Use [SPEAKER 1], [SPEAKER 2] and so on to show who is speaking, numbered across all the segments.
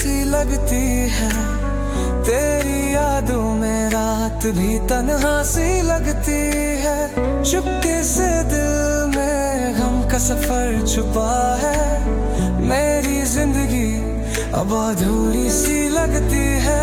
[SPEAKER 1] सी लगती है, तेरी यादों में रात भी तन्हा सी लगती है। चुपके से दिल में गम का सफर छुपा है, मेरी जिंदगी अब अधूरी सी लगती है।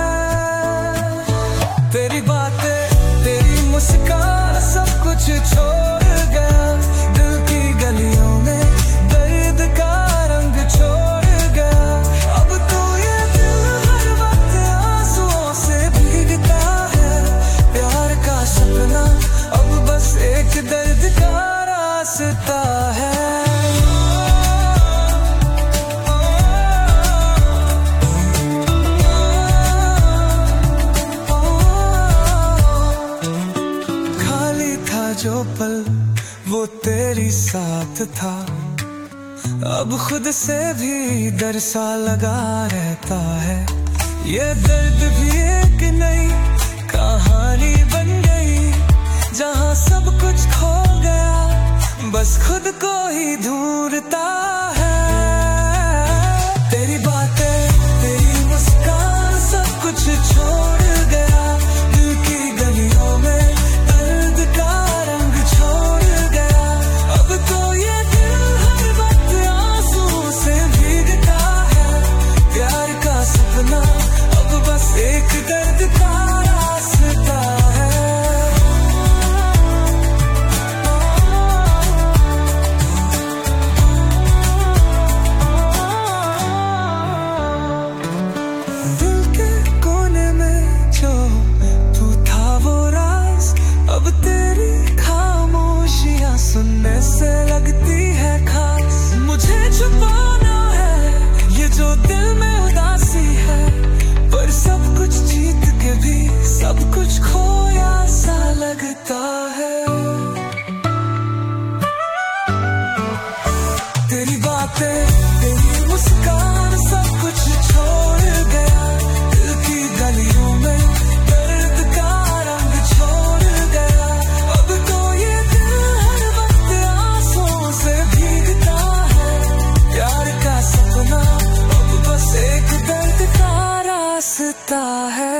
[SPEAKER 1] तेरी बातें, तेरी मुस्कान सब कुछ छोड़ गया, दिल की गलियों में दर्द का रंग छोड़ गया। अब तो ये दिल हर वक्त आंसुओं से भीगता है, प्यार का सपना अब बस एक दर्द का रास्ता है। जो पल वो तेरी साथ था, अब खुद से भी डर सा लगा रहता है। ये दर्द भी एक नई कहानी बन गई, जहां सब कुछ खो गया, बस खुद को ही ढूंढता है। तेरी बातें, तेरी मुस्कान सब कुछ छोड़ गया, दिल की गलियों में दर्द का छोड़ गया। अब तो ये दिल हर वक्त आंसुओं से भीगता है, प्यार का सपना अब बस एक दर्द का रास्ता है। दिल के कोने में जो तू था वो राज, अब तेरी सुनने से लगती है खास। मुझे छुपाना है ये जो दिल में उदासी है, पर सब कुछ जीत के भी सब कुछ खोया सा लगता है। तेरी बातें, तेरी मुस्कान सब कुछ छोड़ गया, दिल की गलियों में दर्द का रंग छोड़ गया। अब तो ये से भीगता है, प्यार का सपना अब बस एक दर्द का रास्ता है।